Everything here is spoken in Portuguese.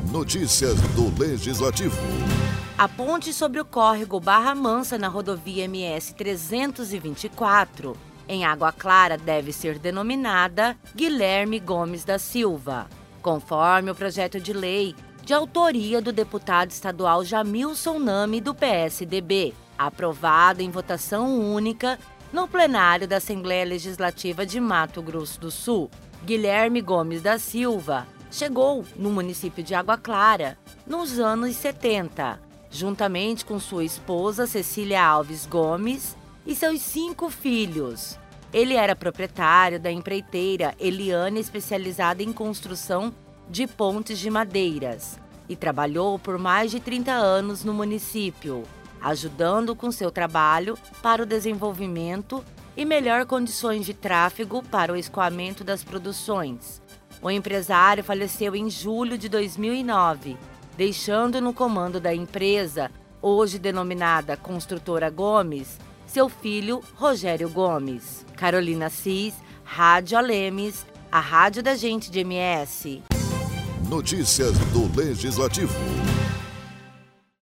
Notícias do Legislativo. A ponte sobre o córrego Barra Mansa na rodovia MS 324, em Água Clara, deve ser denominada Guilherme Gomes da Silva, conforme o projeto de lei de autoria do deputado estadual Jamilson Nami, do PSDB, aprovado em votação única no plenário da Assembleia Legislativa de Mato Grosso do Sul. Guilherme Gomes da Silva chegou no município de Água Clara nos anos 70, juntamente com sua esposa Cecília Alves Gomes e seus 5 filhos. Ele era proprietário da empreiteira Eliane, especializada em construção de pontes de madeiras, e trabalhou por mais de 30 anos no município, ajudando com seu trabalho para o desenvolvimento e melhor condições de tráfego para o escoamento das produções. O empresário faleceu em julho de 2009, deixando no comando da empresa, hoje denominada Construtora Gomes, seu filho Rogério Gomes. Carolina Assis, Rádio Alemes, a rádio da gente de MS. Notícias do Legislativo.